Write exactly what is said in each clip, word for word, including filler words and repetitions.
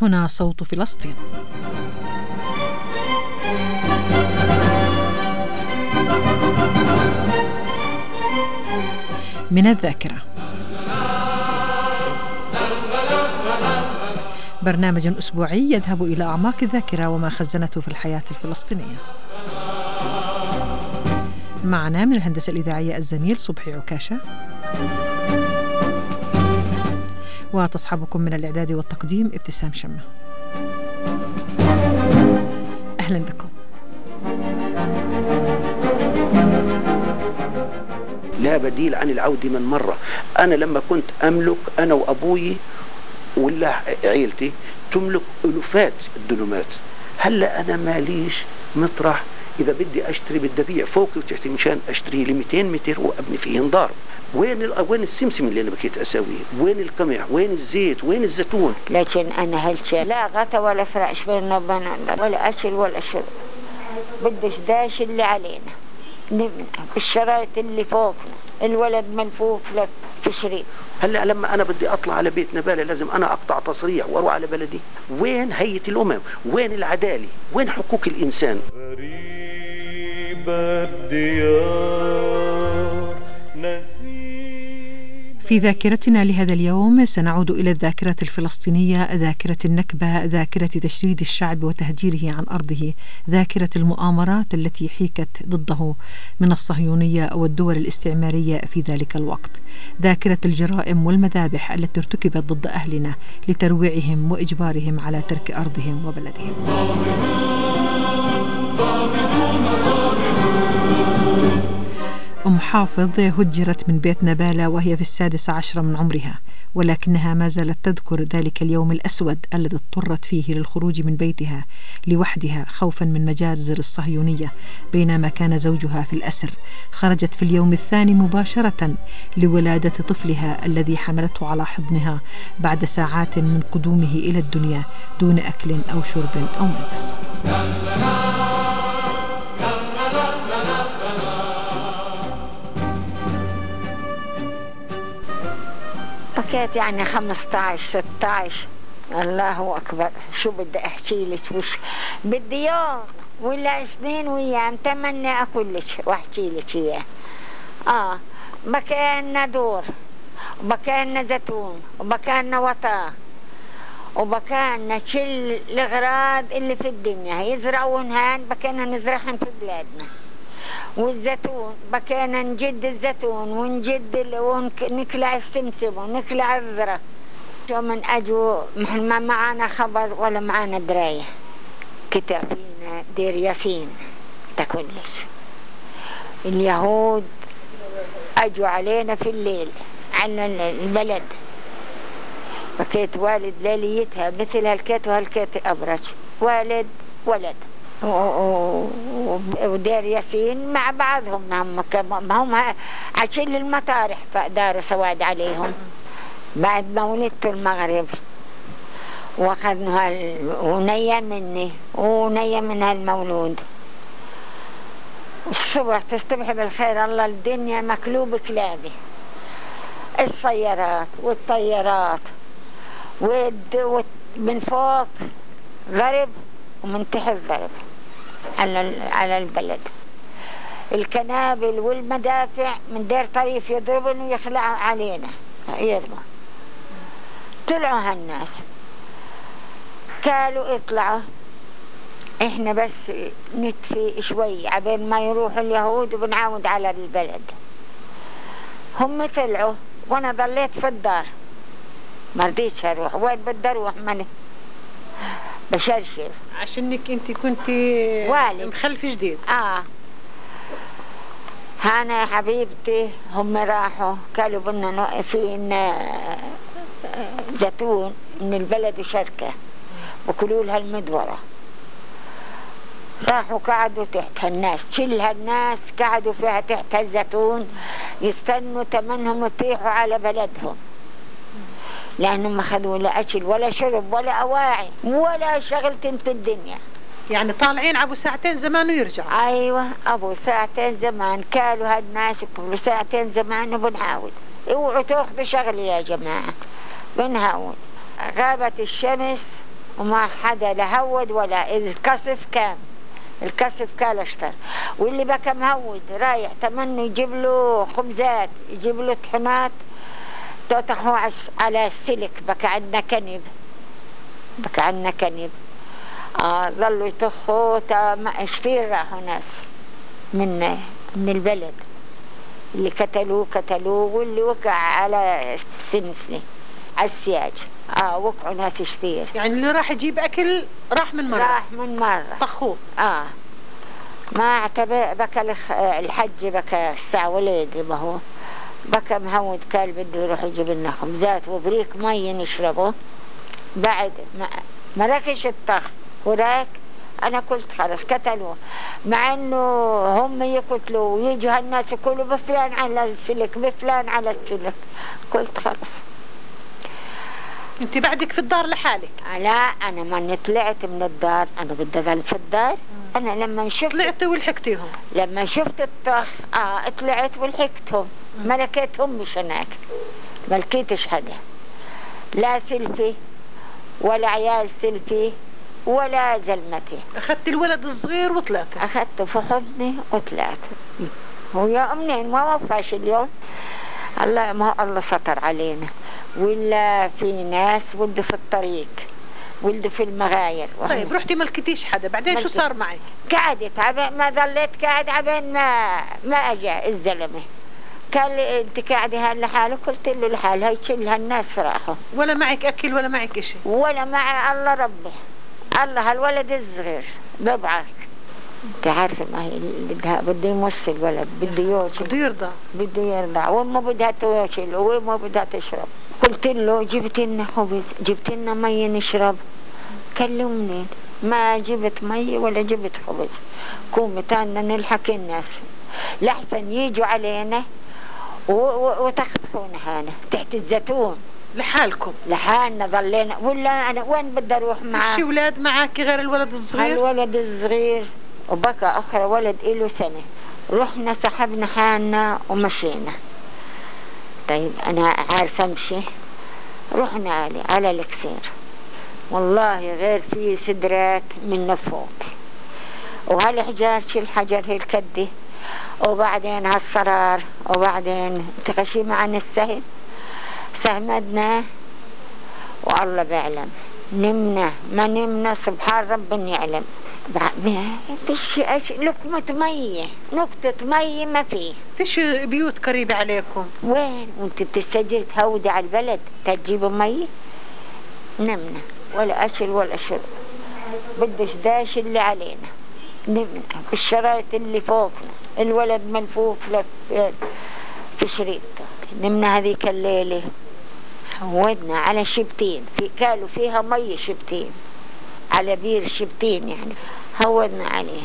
هنا صوت فلسطين. من الذاكرة، برنامج أسبوعي يذهب إلى أعماق الذاكرة وما خزنته في الحياة الفلسطينية. معنا من الهندسة الإذاعية الزميل صبحي عكاشة، وتصحبكم من الإعداد والتقديم ابتسام شمة. أهلا بكم. لا بديل عن العودة من مرة. أنا لما كنت أملك أنا وأبوي ولا عيلتي تملك ألوفات الدنومات، هلا أنا ماليش مطرح. إذا بدي أشتري بدي أبيع فوقي وتحتي مشان أشتري لي مئتين متر وأبني فيهن دار. وين وين السمسم اللي أنا بكيت أسويه؟ وين القمح؟ وين الزيت؟ وين الزيتون؟ لكن أنا هالشيء لا غطا ولا فراش بيننا وبين ولا أكل ولا شرب. بدش داش اللي علينا نبنى بالشرايط اللي فوقنا، الولد ملفوف لك في شريط. هلا لما انا بدي اطلع على بيت نبالة لازم انا اقطع تصريح واروح على بلدي. وين هيئة الامم؟ وين العدالة؟ وين حقوق الانسان؟ غريب الديار نسيب. في ذاكرتنا لهذا اليوم سنعود إلى الذاكرة الفلسطينية، ذاكرة النكبة، ذاكرة تشريد الشعب وتهجيره عن أرضه، ذاكرة المؤامرات التي حيكت ضده من الصهيونية والدول الاستعمارية في ذلك الوقت، ذاكرة الجرائم والمذابح التي ارتكبت ضد أهلنا لترويعهم وإجبارهم على ترك أرضهم وبلدهم. أم حافظ هجرت من بيت نبالة وهي في السادسة عشرة من عمرها، ولكنها ما زالت تذكر ذلك اليوم الأسود الذي اضطرت فيه للخروج من بيتها لوحدها خوفا من مجازر الصهيونية بينما كان زوجها في الأسر. خرجت في اليوم الثاني مباشرة لولادة طفلها الذي حملته على حضنها بعد ساعات من قدومه إلى الدنيا دون أكل أو شرب أو ملبس. بكيت يعني خمسة عشر ستة عشر. الله أكبر، شو بدي أحكي لك؟ وش بدي يوم ولا سنين وأيام تمنى أقول لك وأحكي لك إياه. آه بكينا دور، وبكينا زيتون، وبكينا وطا، وبكينا كل الأغراض اللي في الدنيا يزرعونها بكينا نزرعهم في بلادنا. والزيتون بكينا نجد الزيتون ونجد ونكلع السمسم ونكلع الذرة. شو من أجوا ما معانا خبر ولا معانا دراية. كتاب فينا دير ياسين تكلش. اليهود أجوا علينا في الليل على البلد. بكيت والد ليليتها مثل هالكيت وهالكيت أبرج، والد ولد ودير ياسين مع بعضهم. هم هم عشان المطارح دار سواد عليهم بعد ما ولدت المغرب، واخذنا ونية مني ونية من هالمولود. الصبح تصبح بالخير، الله الدنيا مكلوب كلابي، السيارات والطيارات ومن فوق ضرب ومن تحت ضرب على على البلد. الكنابل والمدافع من دير طريف يضربون ويخلعوا علينا يرموا. طلعوا هالناس قالوا اطلعوا احنا بس نتفي شوي عبين ما يروحوا اليهود وبنعاود على البلد. هم طلعوا وانا ضليت في الدار ما رضيتش اروح. وين بدي اروح؟ ماني بشرشر عشانك انت كنت والد مخلف جديد. اه هانا يا حبيبتي هم راحوا قالوا بدنا نوقفين زيتون من البلد وشركة وكلوا لها المدورة. راحوا قعدوا تحت هالناس، كل هالناس قعدوا فيها تحت هالزيتون يستنوا تمنهم يطيحوا على بلدهم، لأنهم ما خذوا لا أكل ولا شرب ولا أواعي ولا شغلة في الدنيا. يعني طالعين أبو ساعتين زمان ويرجعوا. أيوة أبو ساعتين زمان. كالوا هالناس قبل ساعتين زمان وبنعاود. اوعوا تاخذوا شغلي يا جماعة، بنعاود. غابت الشمس وما حدا لهود ولا الكسف كان الكسف كان اشتر. واللي بقى مهود رايح تمنه يجيب له خبزات، يجيب له طحنات تطحوا على السلك. بقى عندنا كنب، بقى عندنا كنب آه ظلوا يطخوا. كثير راحوا ناس من من البلد اللي قتلوه قتلوه واللي وقع على السنسلة على السياج. اه وقعوا ناس كثير. يعني اللي راح يجيب اكل راح من مرة، راح من مرة طخوه. اه ما اعتبر بكى الحج بكى الساعة وليد ما هو بكى مهود قال بده يروح يجيب لنا خبزات وبريك مي نشربه. بعد ما ما ركش الطخ وراك انا قلت خلص قتلوه، مع انه هم يقتلوا ويجوا هالناس يقولوا بفلان على السلك بفلان على السلك. قلت خلص. انت بعدك في الدار لحالك؟ لا انا ما طلعت من الدار، انا بدي اظل في الدار. انا لما شفت طلعتي ولحقتيهم؟ لما شفت الطخ اه طلعت ولحقتهم. ما لقيتهم مش هناك، ما لقيتش حدا، لا سلفي ولا عيال سلفي ولا زلمتي. اخذت الولد الصغير وطلعت؟ اخذته في حضني وطلعت. ويا منين ما وفاش اليوم. الله ما الله ستر علينا. ولا في ناس ولدوا في الطريق، ولدوا في المغاير. طيب رحتي ما لقيتيش حدا، بعدين شو صار معك؟ قعدت عبين ما ظليت قاعد عبين ما ما اجى الزلمه. قال لي انت قاعده هان لحالك؟ قلت له لحال هاي شل هالناس راحوا. ولا معك اكل ولا معك شيء؟ ولا معي الله ربي. الله هالولد الصغير ببعث. انت عارفه ما هي بدها بده يمص الولد، بده يوصل، بده يرضع، بده يرضع وامه بدها توصل وامه بدها تشرب. قلت له جبت لنا خبز، جبت لنا مي نشرب. قال له منين؟ ما جبت مي ولا جبت خبز. قومت عنا نلحق الناس لحسن يجوا علينا وتخطفونا هنا تحت الزيتون لحالكم؟ لحالنا ظلينا. ولا انا وين بدي اروح معاه؟ فيش اولاد معك غير الولد الصغير؟ الولد الصغير وبكى اخر ولد له سنه. رحنا سحبنا حالنا ومشينا. طيب انا عارفه امشي. رحنا علي على الكسير، والله غير في سدرات من فوق وهالحجار شيل حجر هالكدي وبعدين هالصرار وبعدين تغشيمة عن السهم. سهمدنا والله بيعلم. نمنا ما نمنا سبحان رب يعلم. فيش لقمة مية، نقطة مية ما فيه. فيش بيوت قريبة عليكم؟ وين وانت بتستجر تهودي على البلد تجيب مية؟ نمنا ولا أشل ولا شرب. بدش داش اللي علينا. نمنا بالشرايط اللي فوقنا، الولد ملفوف لف في شريطه. نمنا هذيك الليلة هودنا على شبتين، في قالوا فيها مية شبتين، على بير شبتين يعني. هودنا عليه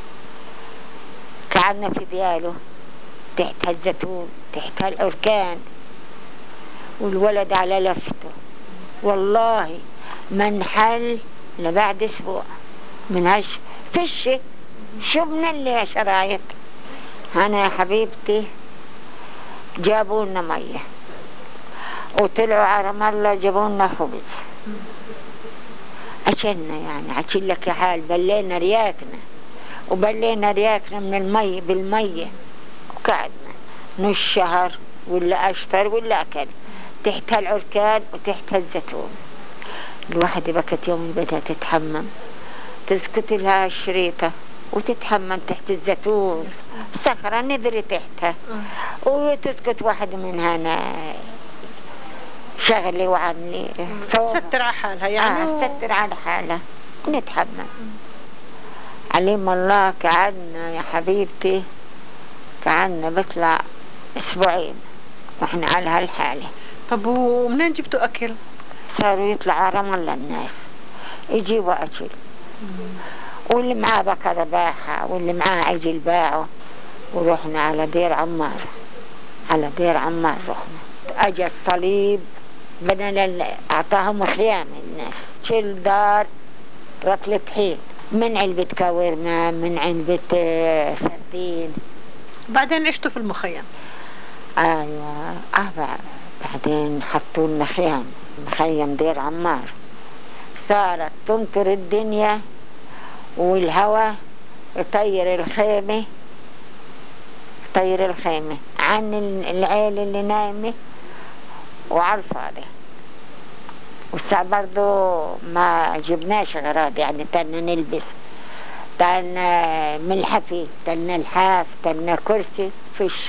قعدنا في دياله تحت هالزيتون تحت هالأركان والولد على لفته. والله ما انحل لبعد اسبوع من هالش فيش شو من اللي شرايط. انا يا حبيبتي جابوا لنا ميه وطلعوا على رام الله جابوا لنا خبز. عشلنا يعني عشل لك يا حال. بلينا رياكنا وبلينا رياكنا من المي بالميه وقعدنا نص شهر ولا اشتر ولا اكل تحت هالعركان وتحت هالزيتون. الواحدة بكت يوم بدها تتحمم تسكت لها الشريطة وتتحمم تحت الزيتون صخرة ندري تحتها وتسكت واحدة منها أنا شغلي وعملي تستر على حالها يعني. آه تستر على حالها ونتحمم. عليم الله قعدنا يا حبيبتي قعدنا بطلع أسبوعين واحنا على هالحالة. طب ومنين جبتوا أكل؟ صاروا يطلعوا رام الله الناس يجيبوا أكل. واللي معاه بقى رباحة واللي معاه عجل باعه. ورحنا على دير عمار، على دير عمار رحنا. أجا الصليب بدل أعطاهم خيام الناس شيل دار رطل طحين من علبة كاورما من علبة سردين. بعدين عشتوا في المخيم؟ أيوة آه بعدين حطوا لنا خيام مخيم دير عمار. صارت تنطر الدنيا والهواء يطير الخيمة يطير الخيمة عن العيلة اللي نايمة وعلى الفاضي. وسا برضو ما جبناش غراض، يعني تلنا نلبس، تلنا ملحفي، تلنا لحاف، تلنا كرسي، فيش.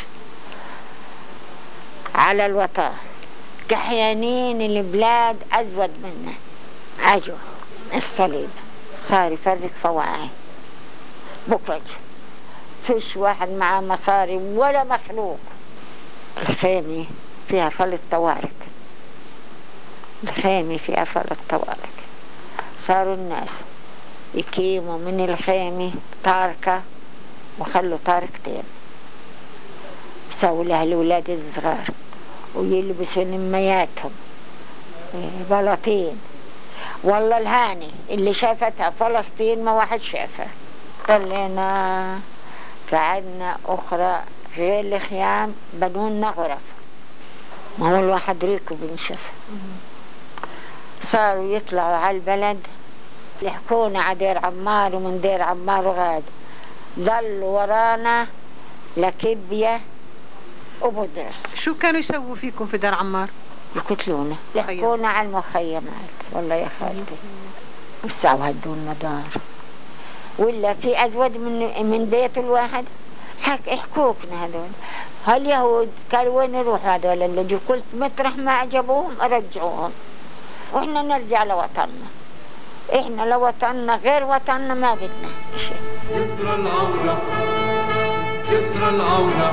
على الوطار كحيانين البلاد أزود منا، أجوا الصليب صار يفرق فواعي بكج، فيش واحد معاه مصاري ولا مخلوق. الخيمة فيها فلت طوارق، الخيمة فيها فلت طوارق. صاروا الناس يكيموا من الخيمة طارقة وخلوا طارقتين، سووا لها الأولاد الصغار ويلبسوا نمياتهم بلاطين. والله الهاني اللي شافتها فلسطين ما واحد شافها. طلعنا قعدنا أخرى غير الخيام بنونا غرف، ما هو الواحد ريكو بنشوف. صاروا يطلعوا على البلد يحكونا على دير عمار ومن دير عمار وغاد، ظلوا ورانا لكبية وبدرس. شو كانوا يسووا فيكم في دار عمار؟ يقتلونا، يحكونا على المخيمات. والله يا خالتي وسعوا هدونا دار، ولا في أزود من من بيت الواحد حك يحكوكنا هذول. هاليهود قالوا وين يروحوا هذول اللي جو؟ قلت مطرح ما عجبوهم أرجعوهم، وإحنا نرجع لوطننا. إحنا لوطننا غير وطننا ما بدنا شيء. جسر العودة جسر العودة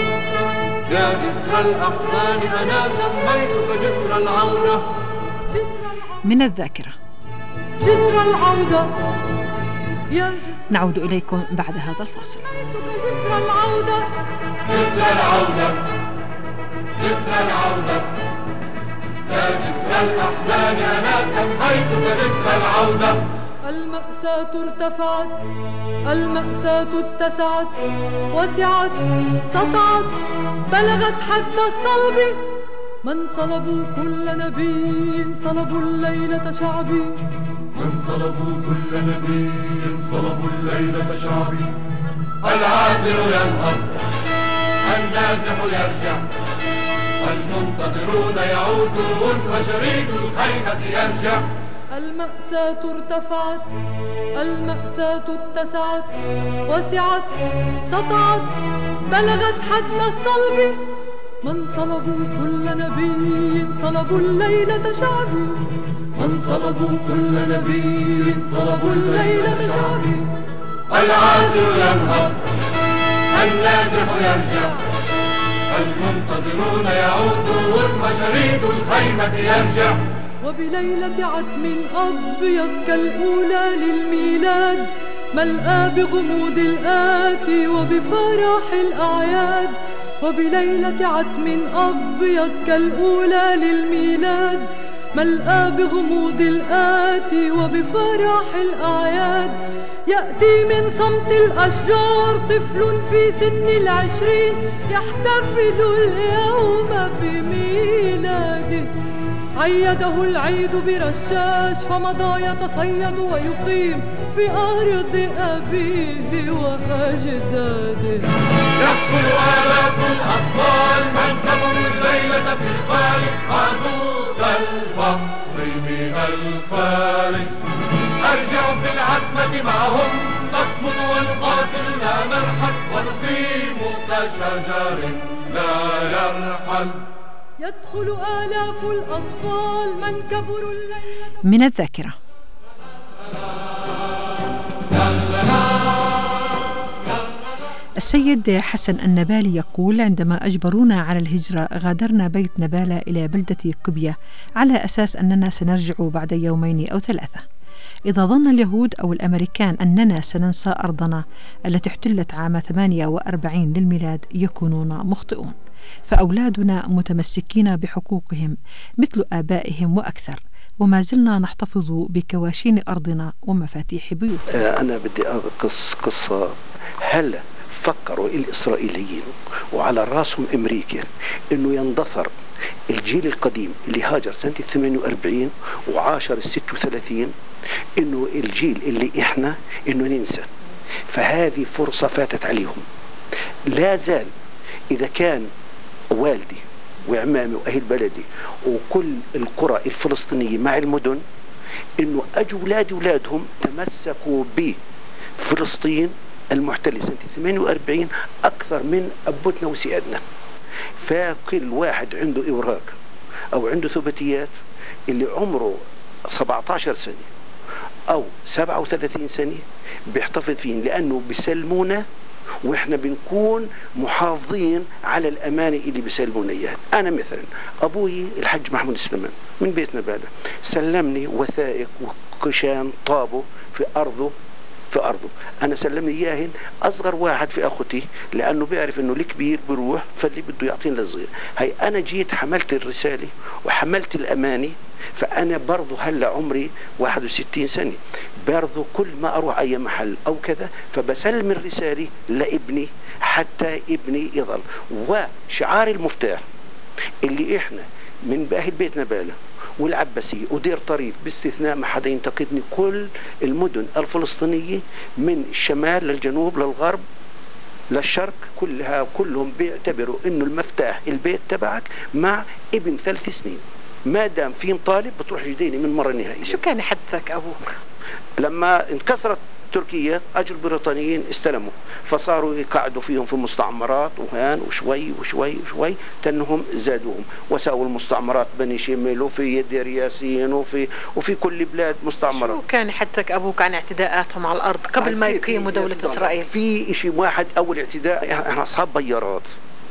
يا جسر الأحزان أنا سميتك جسر العودة. من الذاكرة جسر العودة يا جسر. نعود إليكم بعد هذا الفاصل. جسر العودة جسر العودة جسر العودة يا جسر الأحزان أنا سميتك جسر العودة. المأساة ارتفعت المأساة اتسعت وسعت سطعت بلغت حد الصلب. من صلبوا كل نبي صلبوا الليلة شعبي. من صلبوا كل نبي صلبوا الليلة شعبي. العاذر ينهض النازح يرجع والمنتظرون يعودون وشريد الخيمة يرجع. المأساة ارتفعت المأساة اتسعت وسعت سطعت بلغت حد الصلب. من صلبوا كل نبي صلبوا الليلة شعبي. من صلبوا كل نبي صلبوا الليلة شعبي. العاذر ينهض النازح يرجع المنتظرون يعودون وشريد الخيمة يرجع. وبليلة عتم أبيض كالأولى للميلاد ملأى بغموض الآتي وبفرح الأعياد. وبليلة عتم أبيض كالأولى للميلاد ملأى بغموض الآتي وبفرح الأعياد. يأتي من صمت الأشجار طفل في سن العشرين يحتفل اليوم بميلاده. عيده العيد برشاش فمضى يتصيد ويقيم في أرض أبيه وأجداده. يدخل آلاف الأطفال من كبروا الليلة في الخارج عدود البحر من الخارج. أرجع في العتمة معهم نصمد ونقاتل لا نرحل ونقيم كشجر لا يرحل. يدخل آلاف الأطفال من كبروا الليلة. من الذاكرة السيد حسن النبالي يقول: عندما أجبرونا على الهجرة غادرنا بيت نبالة إلى بلدة قبية على أساس أننا سنرجع بعد يومين أو ثلاثة. إذا ظن اليهود أو الأمريكان أننا سننسى أرضنا التي احتلت عام ثمانية وأربعين للميلاد يكونون مخطئون، فأولادنا متمسكين بحقوقهم مثل آبائهم وأكثر، وما زلنا نحتفظ بكواشين أرضنا ومفاتيح بيوتنا. أنا بدي أقص قصة. هل فكروا الإسرائيليين وعلى رأسهم أمريكا أنه يندثر الجيل القديم اللي هاجر سنة ثمانية وأربعين وعاشر ستة وثلاثين، إنه الجيل اللي إحنا إنه ننسى، فهذه فرصة فاتت عليهم. لا زال إذا كان والدي وعمامي وأهل بلدي وكل القرى الفلسطينية مع المدن إنه أجوا أولادي أولادهم تمسكوا بفلسطين المحتلة سنة ثمانية وأربعين أكثر من أبوتنا وسيادنا. فكل واحد عنده إوراق أو عنده ثبتيات، اللي عمره سبعة عشر سنة أو سبعة وثلاثين سنة بيحتفظ فين، لأنه بيسلمونا وإحنا بنكون محافظين على الأمانة اللي بيسلمونا إياها. أنا مثلا أبوي الحج محمود سليمان من بيت نبالة سلمني وثائق وكشان طابه في أرضه في أرضه، أنا سلمني إياهن أصغر واحد في أخوتي، لأنه بيعرف إنه الكبير بيروح فاللي بده يعطينا للصغير. هي أنا جيت حملت الرسالة وحملت الأمانة، فأنا برضو هلا عمري واحد وستين سنة، برضو كل ما أروح أي محل أو كذا فبسلم الرسالة لابني حتى ابني يظل. وشعار المفتاح اللي إحنا من باهل بيت نبالة والعباسية ودير طريف باستثناء ما حدا ينتقدني، كل المدن الفلسطينية من الشمال للجنوب للغرب للشرق كلها كلهم بيعتبروا انه المفتاح البيت تبعك مع ابن ثلاث سنين، ما دام في مطالب بتروح جديني من مرة نهائية. شو كان يحدثك أبوك؟ لما انكسرت تركيا اجوا البريطانيين استلموا، فصاروا يقعدوا فيهم في المستعمرات وهان وشوي وشوي وشوي تنهم زادوهم، وساووا المستعمرات بني شمل وفي دير ياسين وفي وفي كل بلاد مستعمرات. شو كان يحدثك أبوك عن اعتداءاتهم على الأرض قبل ما يقيموا دولة إسرائيل؟ في شيء واحد، أول اعتداء احنا أصحاب بيارات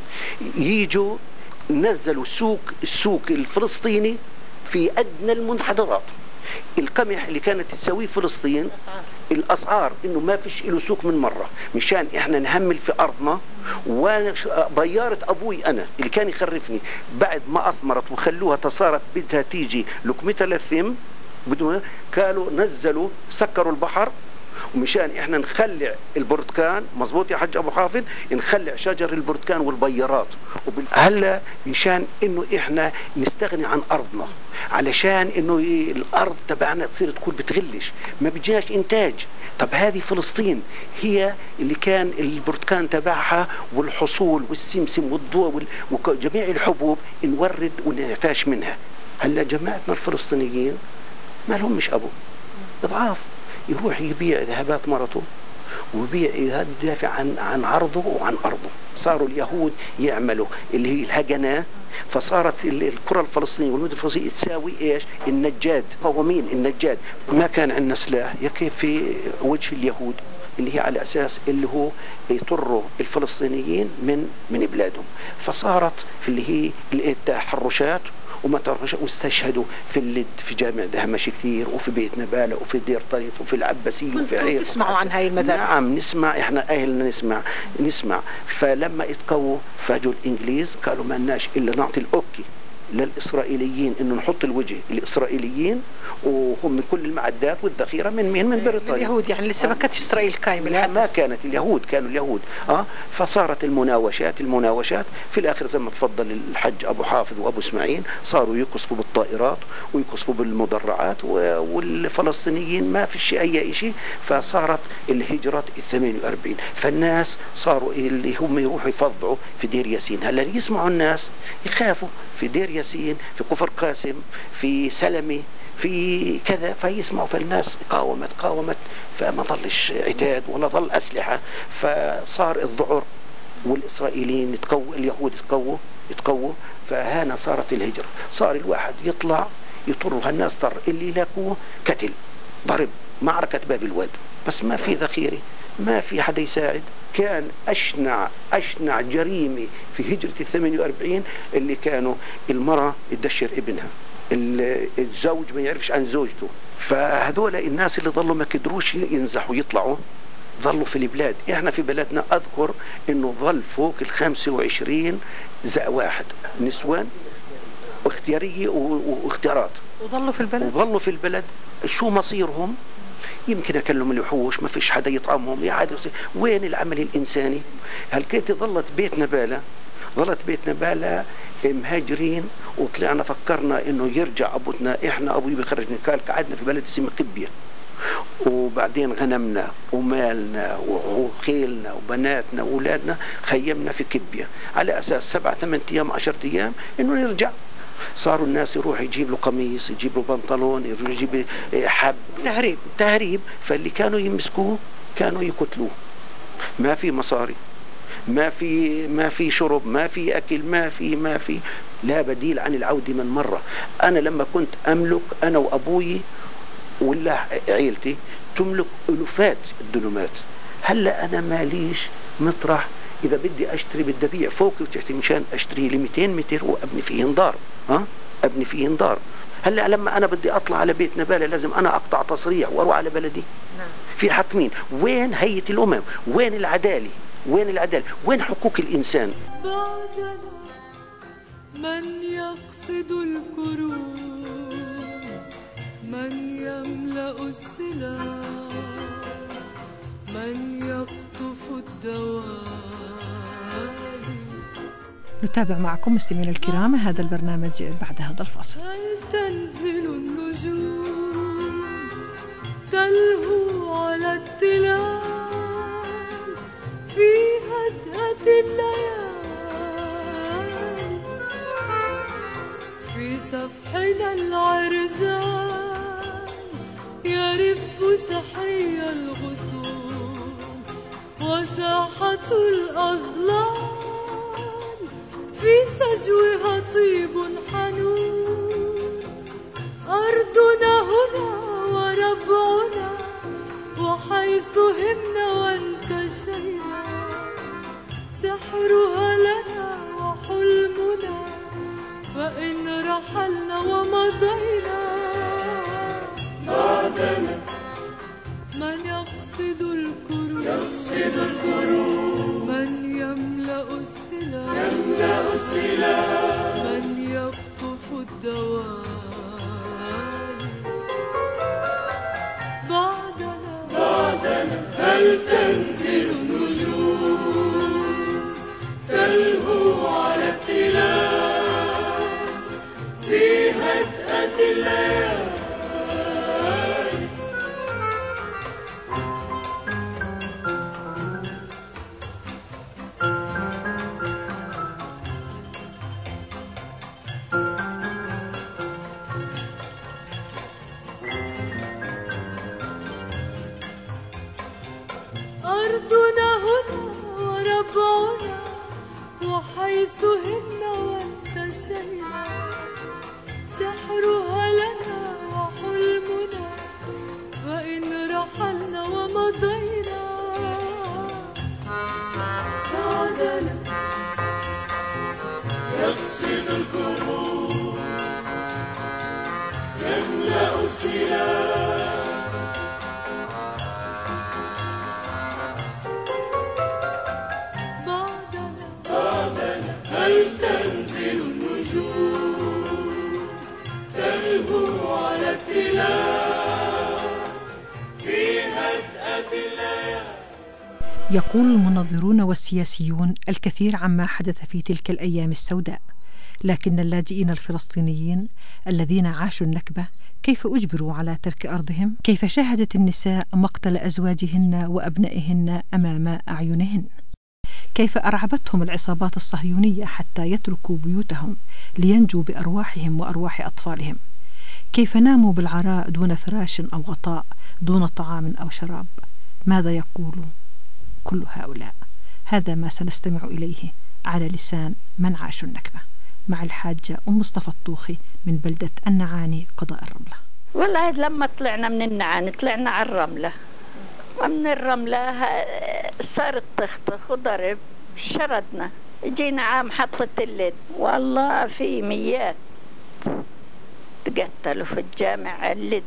يجوا نزلوا السوق السوق الفلسطيني في أدنى المنحدرات. القمح اللي كانت تسويه فلسطين الأسعار, الأسعار إنه ما فيش له سوق من مرة، مشان إحنا نهمل في أرضنا. وبيارة أبوي أنا اللي كان يخرفني بعد ما أثمرت وخلوها تصارت بدها تيجي لقمتها للثم بدون، قالوا نزلوا سكروا البحر ومشان احنا نخلع البرتقان. مظبوط يا حج ابو حافظ، نخلع شجر البرتقان والبيارات. هلا مشان انه احنا نستغني عن ارضنا، علشان انه الارض تبعنا تصير تكون بتغلش، ما بيجيناش انتاج. طب هذه فلسطين هي اللي كان البرتقان تبعها والحصول والسمسم والضوء وجميع الحبوب نورد ونعتاش منها. هلا جماعتنا الفلسطينيين ما لهم مش ابو اضعاف، يروح يبيع ذهبات مرته ويبيع يدافع عن عن عرضه وعن ارضه. صاروا اليهود يعملوا اللي هي الهجنه، فصارت الكره الفلسطينيه والمدن الفلسطينيه تساوي ايش؟ النجاد. هو مين النجاد؟ ما كان عندنا سلاح يكفي في وجه اليهود اللي هي على اساس اللي هو يطروا الفلسطينيين من من بلادهم. فصارت اللي هي التحرشات وما ترهش، واستشهدوا في اللد في جامع دهمش كثير وفي بيت نبالة وفي دير طريف وفي العباسية وفي عير. تسمعوا عن هاي المذاهب؟ نعم نسمع، احنا اهلنا نسمع نسمع فلما اتقووا فاجوا الانجليز قالوا ما لناش الا نعطي الاوكي للاسرائيليين انه نحط الوجه الاسرائيليين، وهم من كل المعدات والذخيره من مين؟ من بريطانيا. اليهود يعني لسه ما كانتش اسرائيل قايمه. لا ما كانت، اليهود كانوا اليهود. اه فصارت المناوشات المناوشات في الاخر زي ما تفضل الحج ابو حافظ وابو اسماعيل، صاروا يقصفوا بالطائرات ويقصفوا بالمدرعات، والفلسطينيين ما في شيء اي شيء. فصارت الهجره الثمانية وأربعين، فالناس صاروا اللي هم يروحوا يفضعوا في دير ياسين. هلا يسمعوا الناس يخافوا في دير ياسين، في كفر قاسم، في سلمي، في كذا، فيسمعوا. فالناس قاومت قاومت فما ظلش عتاد ولا ظل أسلحة، فصار الذعر والإسرائيليين يتقووا، اليهود يتقووا يتقووا فهنا صارت الهجرة. صار الواحد يطلع يطر، هالناس طر اللي لاقوه قتل ضرب. معركة باب الواد، بس ما في ذخيرة، ما في حدا يساعد. كان أشنع أشنع جريمة في هجرة الثمانية وأربعين اللي كانوا المرأة تدشر ابنها، الزوج ما يعرفش عن زوجته. فهذول الناس اللي ظلوا ما قدروش ينزحوا يطلعوا ظلوا في البلاد. احنا في بلدنا اذكر انه ظل فوق ال خمسة وعشرين زق واحد نسوان واختياريه واختيارات، وظلوا في البلد وظلوا في البلد. شو مصيرهم؟ يمكن اكلهم الوحوش، ما فيش حدا يطعمهم، يعادوا. وين العمل الانساني؟ هل كانت ظلت بيت نبالة ظلت بيت نبالة مهاجرين، وطلعنا فكرنا انه يرجع ابوتنا. احنا ابوي بخرجنا، قال قعدنا في بلد اسمه قبيه، وبعدين غنمنا ومالنا وخيلنا وبناتنا واولادنا خيمنا في كبيه على اساس سبع ثمان ايام عشرة ايام انه نرجع. صاروا الناس يروح يجيب له قميص، يجيب له بنطلون، يروح يجيب حب، تهريب تهريب. فاللي كانوا يمسكوه كانوا يقتلوه. ما في مصاري، ما في ما في شرب، ما في اكل، ما في ما في لا بديل عن العودة من مرة. انا لما كنت املك انا وابوي ولا عيلتي تملك الوفات الدنومات، هلا انا ماليش مطرح. اذا بدي اشتري بدي ابيع فوقي وتحتي مشان اشتري لي مئتين متر وابني فيهن دار، ها ابني فيهن دار. هلا لما انا بدي اطلع على بيت نباله لازم انا اقطع تصريح واروح على بلدي. نعم. في حق مين؟ وين هيئة الامم؟ وين العداله؟ وين العداله؟ وين حقوق الانسان؟ بعدنا من يقصد الكروب، من يملأ السلاح، من يقطف الدواب. نتابع معكم مستمعينا الكرام هذا البرنامج بعد هذا الفاصل. هل تنزل النجوم تلهو على التلال في هدأة الليالي، في سفحنا العرزان يرف سحري الغصون، وساحة الأظلام في سجوها طيب حنون. أرضنا هنا وربعنا، وحيث همنا وانتشينا سحرها لنا وحلمنا، فإن رحلنا ومضينا بعدنا من يقصد الكروب، يقصد الكروب، من يملأ السلاح، يملأ السلاح، من يقطف الدواب. بعدنا بعدنا هل تنزل النجوم تلهو على التلال في هدأة الليالي. أرضنا هنا وربعنا، وحيث همنا وانتشينا سحرها لنا وحلمنا، وإن رحلنا ومضينا بعدنا يقصد الكروب، يملأ السلاح. هل تنزل النجوم تلهو على التلال في هدأة الليالي. يقول المنظرون والسياسيون الكثير عما حدث في تلك الأيام السوداء، لكن اللاجئين الفلسطينيين الذين عاشوا النكبة كيف أجبروا على ترك أرضهم؟ كيف شاهدت النساء مقتل أزواجهن وأبنائهن أمام أعينهن؟ كيف أرعبتهم العصابات الصهيونية حتى يتركوا بيوتهم لينجوا بأرواحهم وأرواح أطفالهم؟ كيف ناموا بالعراء دون فراش أو غطاء، دون طعام أو شراب؟ ماذا يقول كل هؤلاء؟ هذا ما سنستمع إليه على لسان من عاشوا النكبة مع الحاجة أم مصطفى الطوخي من بلدة النعاني قضاء الرملة. والله لما طلعنا من النعاني طلعنا على الرملة، ومن الرملة صارت تخطخ وضرب، شردنا، جينا على محطة اللد، والله في ميات تقتلوا في الجامع اللد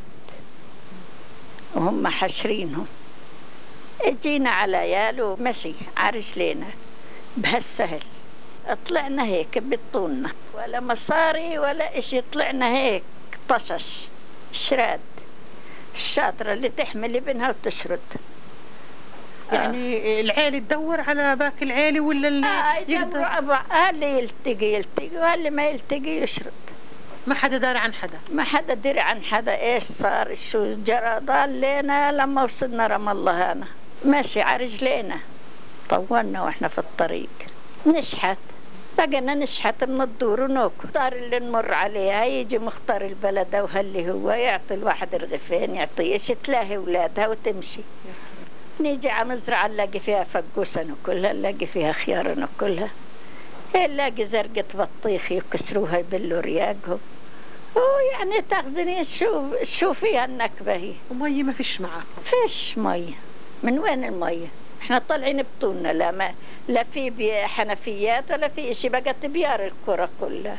وهم حشرينهم. جينا على عيال ومشي على رجلينا بهالسهل، طلعنا هيك بطولنا ولا مصاري ولا اشي، طلعنا هيك طشش شراد، الشاطرة اللي تحمل ابنها وتشرد. يعني العيلة تدور على باقي العيلة ولا اللي آه يقدر؟ اللي يلتقي يلتقي واللي ما يلتقي يشرد. ما حدا داري عن حدا؟ ما حدا دري عن حدا ايش صار شو جرى. ضال لنا لما وصلنا رام الله هنا ماشي على رجلينا، طولنا واحنا في الطريق نشحت، بقينا نشحت من الدور ونوكل. الدار اللي نمر عليها يجي مختار البلد وهاللي هو يعطي الواحد رغيفين يعطيش تلاهي اولادها وتمشي. نيجي على مزرعة نلاقي فيها فقوسة ناكلها، نلاقي فيها خيار ناكلها، نلاقي زرقة بطيخ يكسروها يبلوا رياقهم. ويعني تخزني شو شو فيها النكبة هي. ومية ما فيش معاكم؟ فيش مية. من وين المية؟ احنا طالعين بطولنا، لا ما لا في حنفيات ولا في اشي، بقت بيار الكرة كلها.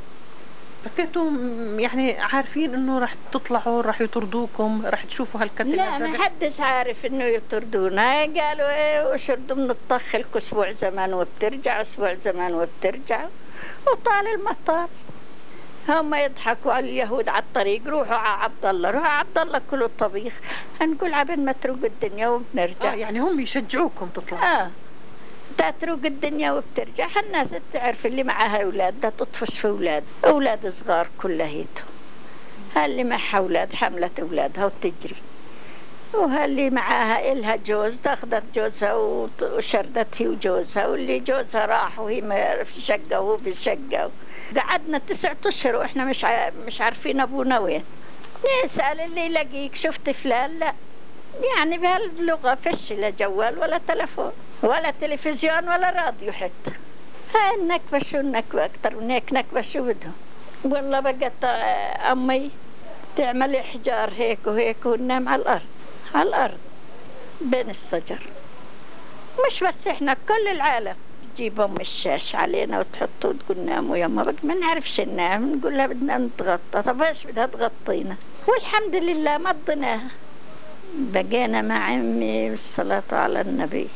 بكيتوا يعني عارفين انه راح تطلعوا راح يطردوكم راح تشوفوا هالكتل؟ لا ما حدش عارف انه يطردونا، قالوا ايه وشردوا من الطخ لك اسبوع زمان وبترجع، اسبوع زمان وبترجع، وطال المطار. هم يضحكوا على اليهود على الطريق، روحوا على عبد الله، روحوا على عبد الله كلوا الطبيخ، هنقول عبين ما تروق الدنيا وبنرجع. آه يعني هم يشجعوكم تطلعوا؟ اه تتروق الدنيا وبترجع. الناس تعرف اللي معها اولاد ده تطفش في اولاد، اولاد صغار كلهيتهم. هاللي معها اولاد حملت اولادها وتجري، وهاللي معاها إلها جوز تاخذت جوزها وشردت هي وجوزها، واللي جوزها راح وهي في الشقة وهو في الشقة. قعدنا تسعة أشهر وإحنا مش مش عارفين أبونا وين. نسأل اللي يلاقيك شفت فلان، لا يعني بهاللغة فيش لا جوال ولا تلفون ولا تلفزيون ولا راديو حتى. هاي النكبة شو النكبة أكتر من هيك نكبة شو بدهم. والله بقت أمي تعمل حجار هيك وهيك وننام على الأرض، على الأرض بين الشجر. مش بس إحنا كل العالم تجيب أم الشاش علينا وتحطه وتقول ناموا يما. بقى ما نعرفش ننام، نقول لها بدنا نتغطى. طب ايش بدها تغطينا؟ والحمد لله مضيناها. بقينا مع عمي بالصلاة على النبي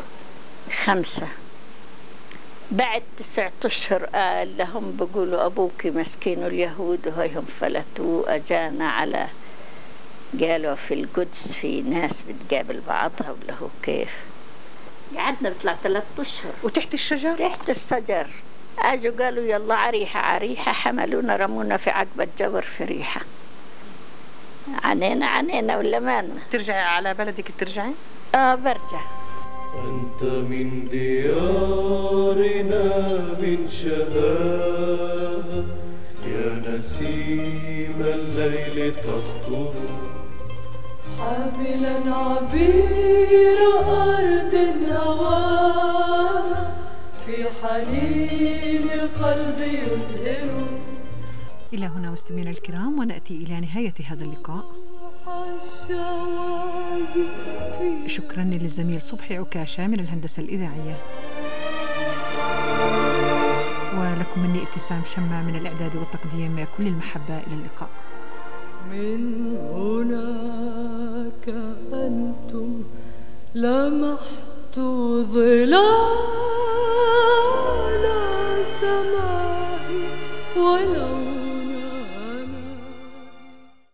خمسة. بعد تسعة أشهر قال لهم بقولوا أبوك مسكين اليهود وهيهم فلتوه. أجانا على قالوا في القدس في ناس بتقابل بعضها ولا هو كيف. قعدنا بطلع ثلاثة أشهر وتحت الشجر؟ تحت الشجر. اجوا قالوا يلا عريحة عريحة، حملونا رمونا في عقبة جبر في ريحة. عنينا عنينا ولا مالنا. ترجعي على بلدك بترجعي؟ اه برجع. أنت من ديارنا من شهاها، يا نسيم الليل تخطر، حاملا عبير أرض هواها، في حنين القلب يزهر. إلى هنا مستمعينا الكرام ونأتي إلى نهاية هذا اللقاء. شكرا للزميل صبحي عكاشة من الهندسة الإذاعية، ولكم مني ابتسام شمة من الإعداد والتقديم. كل المحبة، إلى اللقاء. من هناك أنتم لمحت ظلال